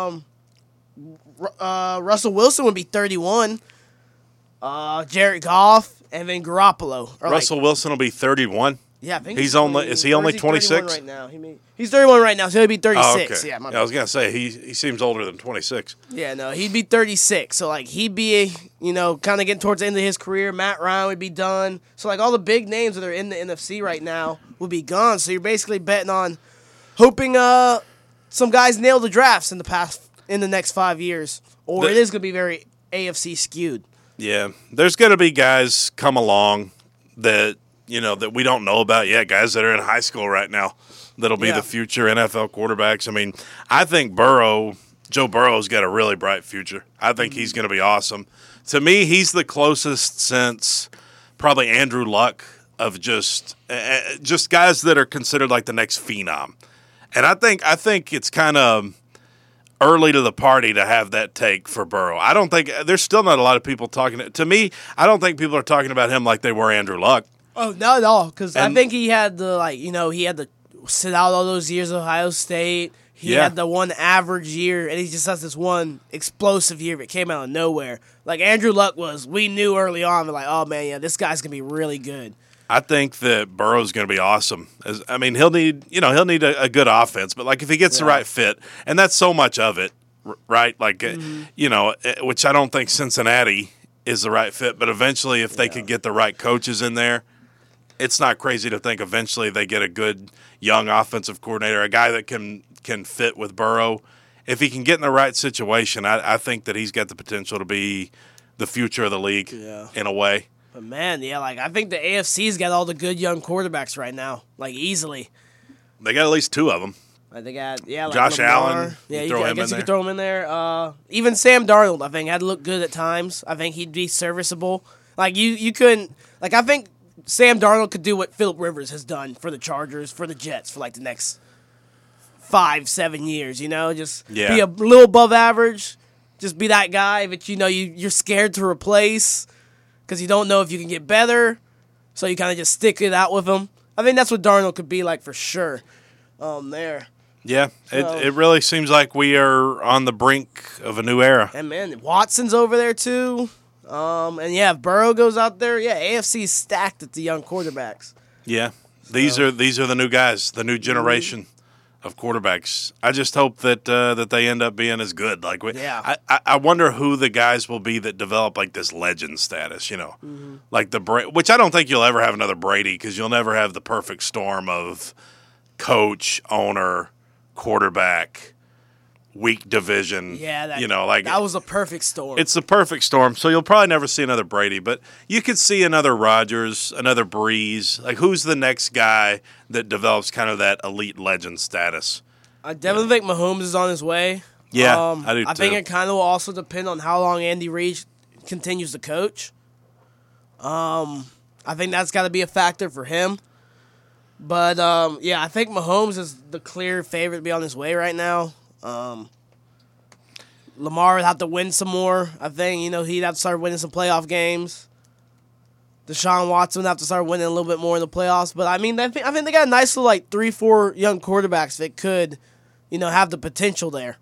Speaker 3: Russell Wilson would be 31. Jared Goff, and then Garoppolo.
Speaker 2: Russell Wilson will be 31.
Speaker 3: Yeah, I think
Speaker 2: He's only. Is he only 26?
Speaker 3: Right now. He's 31 right now, so he'll be 36.
Speaker 2: Okay.
Speaker 3: Yeah, my
Speaker 2: I was gonna say he seems older than 26.
Speaker 3: Yeah, no, he'd be 36. So, like, he'd be, kind of getting towards the end of his career. Matt Ryan would be done. So, like, all the big names that are in the NFC right now would be gone. So, you're basically betting on hoping some guys nail the drafts in the next 5 years. Or it is going to be very AFC skewed.
Speaker 2: Yeah, there's gonna be guys come along that that we don't know about yet. Guys that are in high school right now that'll be the future NFL quarterbacks. I mean, I think Joe Burrow's got a really bright future. I think he's going to be awesome. To me, he's the closest since probably Andrew Luck of just guys that are considered like the next phenom. And I think it's kind of early to the party to have that take for Burrow. I don't think there's still not a lot of people talking. To me, I don't think people are talking about him like they were Andrew Luck.
Speaker 3: Oh, not at all. Because I think he had he had to sit out all those years at Ohio State. He had the one average year, and he just has this one explosive year that came out of nowhere. Like Andrew Luck we knew early on, like, oh man, yeah, this guy's gonna be really good.
Speaker 2: I think that Burrow's going to be awesome. He'll need a good offense, but like if he gets the right fit, and that's so much of it, right? Like which I don't think Cincinnati is the right fit, but eventually if they could get the right coaches in there, it's not crazy to think eventually they get a good young offensive coordinator, a guy that can fit with Burrow. If he can get in the right situation, I think that he's got the potential to be the future of the league in a way.
Speaker 3: But man, I think the AFC's got all the good young quarterbacks right now, like easily.
Speaker 2: They got at least two of them.
Speaker 3: They got like
Speaker 2: Josh
Speaker 3: Lamar.
Speaker 2: Allen.
Speaker 3: Yeah,
Speaker 2: I
Speaker 3: guess you could throw him in there. Even Sam Darnold, I think, had to look good at times. I think he'd be serviceable. Like you couldn't. Like I think Sam Darnold could do what Phillip Rivers has done for the Chargers, for the Jets, for like the next 5-7 years. Just be a little above average. Just be that guy that you're scared to replace because you don't know if you can get better. So you kind of just stick it out with him. I think that's what Darnold could be like for sure. There.
Speaker 2: Yeah, it really seems like we are on the brink of a new era.
Speaker 3: And man, Watson's over there too. If Burrow goes out there, AFC's stacked at the young quarterbacks.
Speaker 2: Yeah, these are the new guys, the new generation of quarterbacks. I just hope that they end up being as good. Like I wonder who the guys will be that develop like this legend status. Like which I don't think you'll ever have another Brady because you'll never have the perfect storm of coach, owner, quarterback, weak division.
Speaker 3: Yeah,
Speaker 2: that
Speaker 3: was a perfect storm.
Speaker 2: It's the perfect storm. So you'll probably never see another Brady, but you could see another Rodgers, another Breeze. Like who's the next guy that develops kind of that elite legend status?
Speaker 3: I definitely think Mahomes is on his way.
Speaker 2: Yeah, I do too.
Speaker 3: I think it kind of will also depend on how long Andy Reid continues to coach. I think that's got to be a factor for him. But, I think Mahomes is the clear favorite to be on his way right now. Lamar would have to win some more. I think, he'd have to start winning some playoff games. Deshaun Watson would have to start winning a little bit more in the playoffs. But, I think they got a nice little, 3-4 young quarterbacks that could, have the potential there.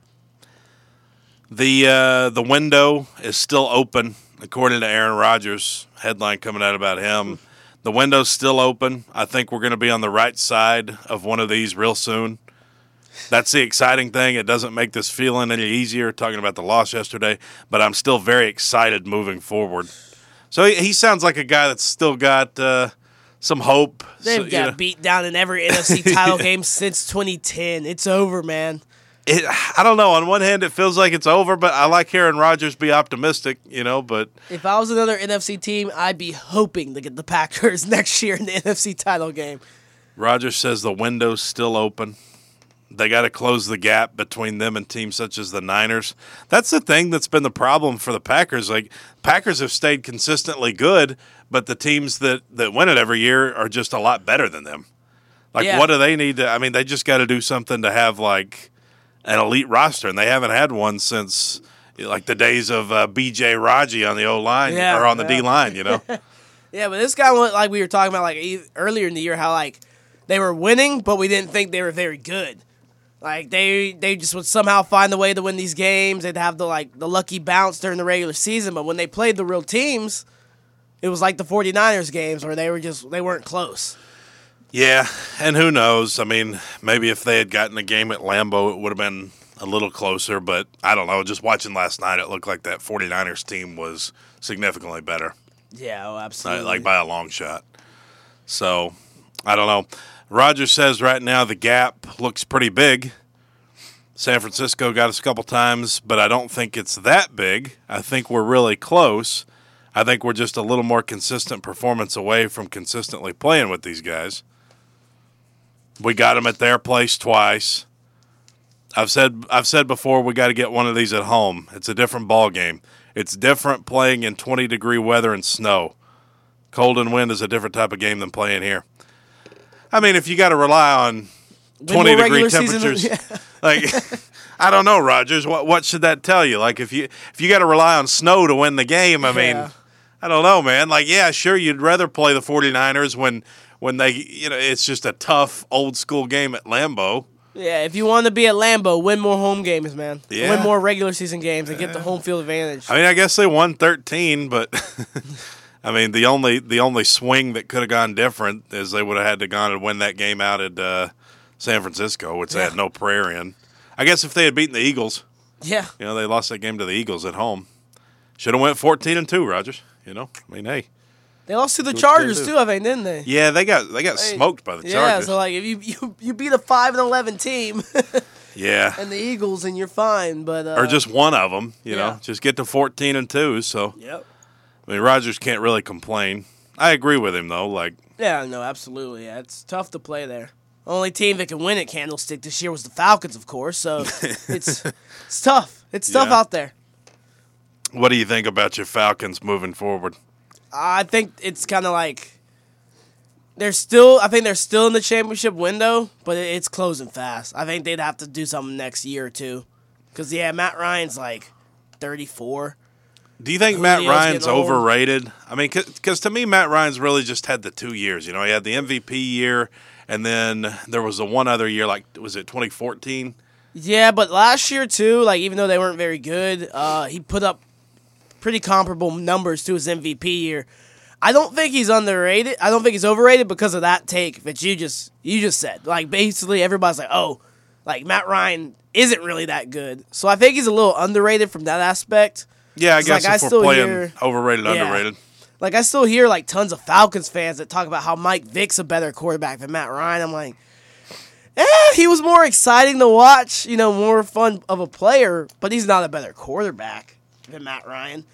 Speaker 2: The window is still open, according to Aaron Rodgers. Headline coming out about him. The window's still open. I think we're going to be on the right side of one of these real soon. That's the exciting thing. It doesn't make this feeling any easier talking about the loss yesterday, but I'm still very excited moving forward. So he sounds like a guy that's still got some hope.
Speaker 3: They've got beat down in every NFC title game since 2010. It's over, man.
Speaker 2: I don't know. On one hand, it feels like it's over, but I like hearing Rodgers be optimistic, but
Speaker 3: If I was another NFC team, I'd be hoping to get the Packers next year in the NFC title game.
Speaker 2: Rodgers says the window's still open. They got to close the gap between them and teams such as the Niners. That's the thing that's been the problem for the Packers. Like, Packers have stayed consistently good, but the teams that win it every year are just a lot better than them. Like,
Speaker 3: Yeah.
Speaker 2: what do they need to – I mean, they just got to do something to have, like, an elite roster, and they haven't had one since, like, the days of B.J. Raji on the O-line
Speaker 3: Yeah,
Speaker 2: or on the
Speaker 3: yeah.
Speaker 2: D-line,
Speaker 3: Yeah, but this guy, like we were talking about like earlier in the year, how like they were winning, but we didn't think they were very good. Like they just would somehow find a way to win these games. They'd have the lucky bounce during the regular season, but when they played the real teams, it was like the 49ers games where they weren't close.
Speaker 2: Yeah, and who knows? I mean, maybe if they had gotten a game at Lambeau, it would have been a little closer, but I don't know. Just watching last night, it looked like that 49ers team was significantly better,
Speaker 3: Yeah, oh, absolutely.
Speaker 2: like by a long shot. So, I don't know. Rodgers says right now the gap looks pretty big. San Francisco got us a couple times, but I don't think it's that big. I think we're really close. I think we're just a little more consistent performance away from consistently playing with these guys. We got them at their place twice. I've said before we got to get one of these at home. It's a different ball game. It's different playing in 20-degree weather and snow. Cold and wind is a different type of game than playing here. I mean, if you got to rely on 20-degree temperatures, like I don't know, Rodgers. What should that tell you? Like if you got to rely on snow to win the game, I mean, I don't know, man. Like, yeah, sure, you'd rather play the 49ers when they, it's just a tough old school game at Lambeau.
Speaker 3: Yeah, if you want to be at Lambeau, win more home games, man.
Speaker 2: Yeah.
Speaker 3: Win more regular season games and get the home field advantage.
Speaker 2: I mean, I guess they won 13, but I mean, the only swing that could have gone different is they would have had to gone and win that game out at San Francisco, which they had no prayer in. I guess if they had beaten the Eagles,
Speaker 3: Yeah.
Speaker 2: they lost that game to the Eagles at home. Should have went 14-2, Rogers. I mean, hey.
Speaker 3: They lost to the
Speaker 2: what you
Speaker 3: Chargers
Speaker 2: gotta do.
Speaker 3: too, I think, didn't they?
Speaker 2: Yeah, they got smoked by the
Speaker 3: Yeah,
Speaker 2: Chargers.
Speaker 3: so like if you beat a 5-11 team
Speaker 2: Yeah.
Speaker 3: and the Eagles, and you're fine. But
Speaker 2: Or just one of them,
Speaker 3: yeah.
Speaker 2: just get to 14-2. So,
Speaker 3: Yep.
Speaker 2: I mean, Rodgers can't really complain. I agree with him, though. Like,
Speaker 3: Yeah, no, absolutely. Yeah, it's tough to play there. Only team that can win at Candlestick this year was the Falcons, of course. So it's tough. It's tough
Speaker 2: Yeah.
Speaker 3: out there.
Speaker 2: what do you think about your Falcons moving forward?
Speaker 3: I think it's kind of like I think they're still in the championship window, but it's closing fast. I think they'd have to do something next year or two. Because, Matt Ryan's like 34.
Speaker 2: Do you think Matt
Speaker 3: Julio's
Speaker 2: Ryan's
Speaker 3: getting old.
Speaker 2: overrated? I mean, because to me, Matt Ryan's really just had the 2 years. He had the MVP year, and then there was the one other year, like, was it 2014?
Speaker 3: Yeah, but last year, too, like, even though they weren't very good, he put up pretty comparable numbers to his MVP year. I don't think he's underrated. I don't think he's overrated because of that take that you just said. Like, basically, everybody's like, oh, like, Matt Ryan isn't really that good. So I think he's a little underrated from that aspect.
Speaker 2: Yeah, I
Speaker 3: 'Cause,
Speaker 2: guess
Speaker 3: like, I
Speaker 2: if we're
Speaker 3: still
Speaker 2: playing
Speaker 3: hear-
Speaker 2: overrated,
Speaker 3: Yeah.
Speaker 2: underrated.
Speaker 3: Like, I still hear, like, tons of Falcons fans that talk about how Mike Vick's a better quarterback than Matt Ryan. I'm like, he was more exciting to watch, more fun of a player, but he's not a better quarterback than Matt Ryan.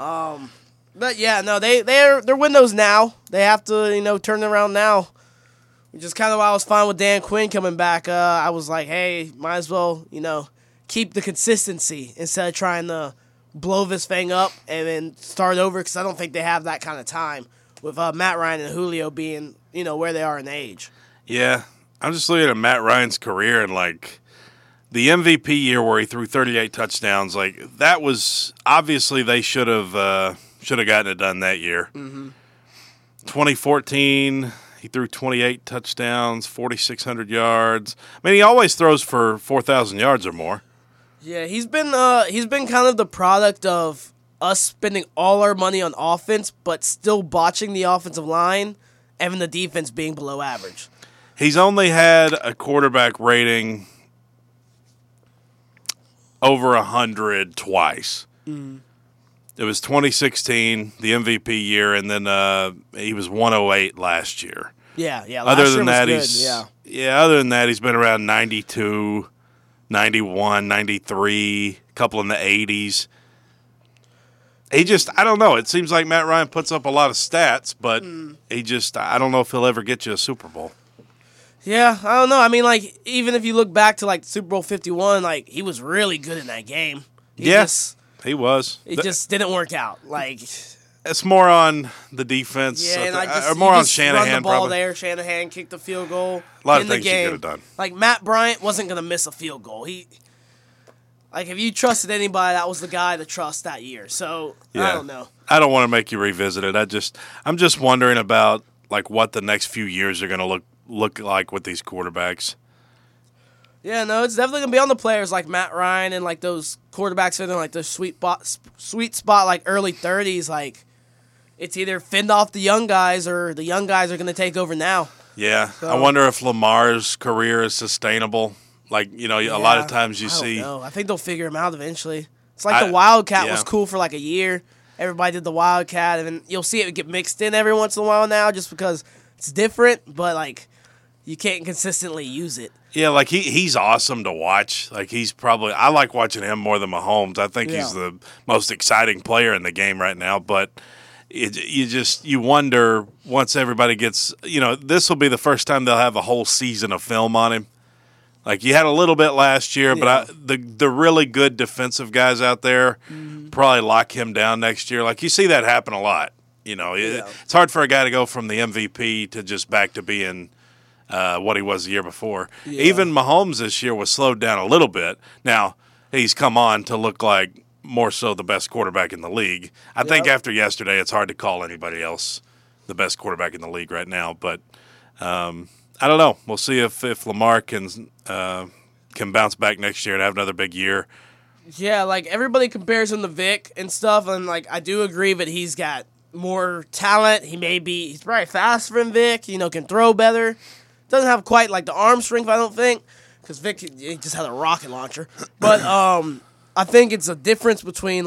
Speaker 3: But yeah, no, they're windows now. They have to, turn it around now. Which is kind of why I was fine with Dan Quinn coming back. I was like, hey, might as well, keep the consistency instead of trying to blow this thing up and then start over, because I don't think they have that kind of time with Matt Ryan and Julio being, where they are in age.
Speaker 2: Yeah, I'm just looking at Matt Ryan's career and, like, the MVP year where he threw 38 touchdowns, like, that was obviously they should have gotten it done that year. Mm-hmm. 2014, he threw 28 touchdowns, 4,600 yards. I mean, he always throws for 4,000 yards or more.
Speaker 3: Yeah, he's been kind of the product of us spending all our money on offense, but still botching the offensive line and the defense being below average.
Speaker 2: He's only had a quarterback rating over 100 twice. It was 2016, the MVP year, and then he was 108 last year.
Speaker 3: Yeah. Last
Speaker 2: Other
Speaker 3: year
Speaker 2: than
Speaker 3: was
Speaker 2: that,
Speaker 3: good,
Speaker 2: other than that, he's been around 92, 91, 93, a couple in the 80s. I don't know. It seems like Matt Ryan puts up a lot of stats, but I don't know if he'll ever get you a Super Bowl.
Speaker 3: Yeah, I don't know. I mean, like, even if you look back to, like, Super Bowl 51, like, he was really good in that game.
Speaker 2: Yes, he was.
Speaker 3: It just didn't work out. Like,
Speaker 2: it's more on the defense, or more on Shanahan.
Speaker 3: Run the ball
Speaker 2: probably.
Speaker 3: there. Shanahan kicked the field goal.
Speaker 2: A lot
Speaker 3: in
Speaker 2: of
Speaker 3: the
Speaker 2: things he
Speaker 3: game.
Speaker 2: could have done.
Speaker 3: Like, Matt Bryant wasn't going to miss a field goal. Like, if you trusted anybody, that was the guy to trust that year. So, I don't know.
Speaker 2: I don't want to make you revisit it. I'm just wondering about, like, what the next few years are going to look like with these quarterbacks.
Speaker 3: Yeah, no, it's definitely going to be on the players like Matt Ryan and, like, those quarterbacks that are in, like, the sweet spot, like, early 30s. Like, it's either fend off the young guys or the young guys are going to take over now.
Speaker 2: Yeah.
Speaker 3: So,
Speaker 2: I wonder if Lamar's career is sustainable. Like, a lot of times you see.
Speaker 3: I don't know. I think they'll figure him out eventually. It's like the Wildcat was cool for, like, a year. Everybody did the Wildcat, and then you'll see it get mixed in every once in a while now just because it's different, but, like, you can't consistently use it.
Speaker 2: Yeah, like he's awesome to watch. Like I like watching him more than Mahomes. I think he's the most exciting player in the game right now. But you wonder once everybody gets, this will be the first time they'll have a whole season of film on him. Like you had a little bit last year, but the really good defensive guys out there probably lock him down next year. Like you see that happen a lot. It's hard for a guy to go from the MVP to just back to being what he was the year before. Yeah. Even Mahomes this year was slowed down a little bit. Now, he's come on to look like more so the best quarterback in the league. I think after yesterday, it's hard to call anybody else the best quarterback in the league right now. But I don't know. We'll see if Lamar can bounce back next year and have another big year.
Speaker 3: Yeah, like everybody compares him to Vic and stuff, and like I do agree that he's got more talent. He's probably faster than Vic, can throw better. Doesn't have quite like the arm strength, I don't think, because Vic he just had a rocket launcher. But I think it's a difference between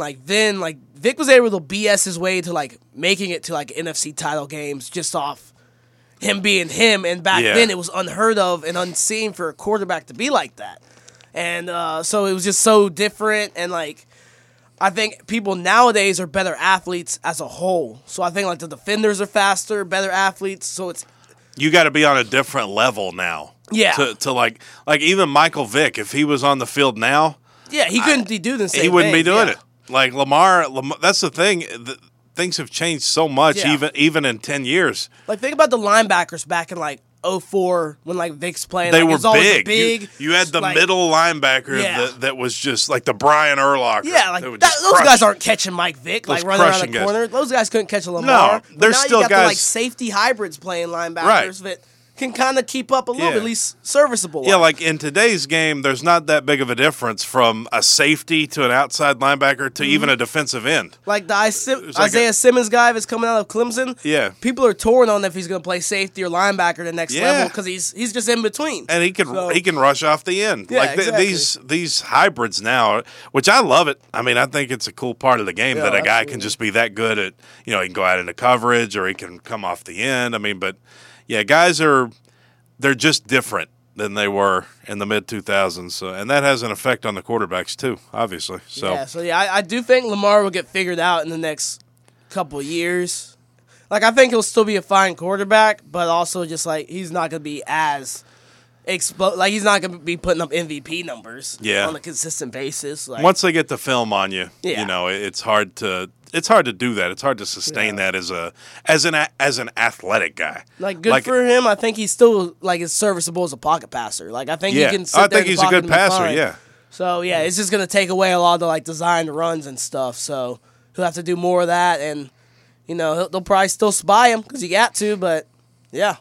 Speaker 3: Vic was able to BS his way to like making it to like NFC title games just off him being him, and back then it was unheard of and unseen for a quarterback to be like that. And so it was just so different, and like I think people nowadays are better athletes as a whole. So I think like the defenders are faster, better athletes. So it's
Speaker 2: you got to be on a different level now.
Speaker 3: Yeah.
Speaker 2: To like even Michael Vick, if he was on the field now,
Speaker 3: he couldn't be doing the same.
Speaker 2: He wouldn't
Speaker 3: thing.
Speaker 2: be doing it. Like Lamar, that's the thing. Things have changed so much, even in 10 years.
Speaker 3: Like think about the linebackers back in like 2004 when like Vic's playing.
Speaker 2: They
Speaker 3: like,
Speaker 2: were
Speaker 3: big.
Speaker 2: You had the middle linebacker that was just like the Brian Urlacher.
Speaker 3: Yeah, like those guys aren't catching Mike Vick like running around the corner. Those guys couldn't catch a Lamar.
Speaker 2: No, there's still
Speaker 3: you got
Speaker 2: guys
Speaker 3: the, like safety hybrids playing linebackers that can kind of keep up a little bit, at least serviceable.
Speaker 2: Yeah, like in today's game, there's not that big of a difference from a safety to an outside linebacker to even a defensive end.
Speaker 3: Like the Isaiah Simmons guy that's coming out of Clemson.
Speaker 2: Yeah.
Speaker 3: People are torn on if he's going to play safety or linebacker the next level because he's just in between.
Speaker 2: And he can rush off the end.
Speaker 3: Yeah,
Speaker 2: like these hybrids now, which I love it. I mean, I think it's a cool part of the game that a guy can just be that good at, he can go out into coverage or he can come off the end. I mean, but yeah, guys they're just different than they were in the mid-2000s. So, and that has an effect on the quarterbacks too, obviously. So
Speaker 3: I do think Lamar will get figured out in the next couple of years. Like, I think he'll still be a fine quarterback, but also just, like, he's not going to be as he's not going to be putting up MVP numbers on a consistent basis. Like,
Speaker 2: once they get the film on you, it's hard to do that. It's hard to sustain that as an athletic guy.
Speaker 3: Like, good for him. I think he's still, like, as serviceable as a pocket passer. Like, I think he can sit there. I think
Speaker 2: he's a good passer, yeah.
Speaker 3: So, yeah, it's just going to take away a lot of the, like, designed runs and stuff. So, he'll have to do more of that, and they'll probably still spy him because he got to, but yeah.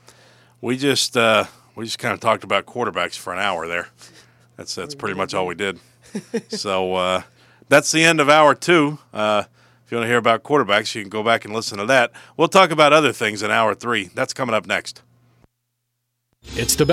Speaker 2: We just kind of talked about quarterbacks for an hour there. That's pretty much all we did. So that's the end of hour 2. If you want to hear about quarterbacks, you can go back and listen to that. We'll talk about other things in hour 3. That's coming up next.
Speaker 7: It's the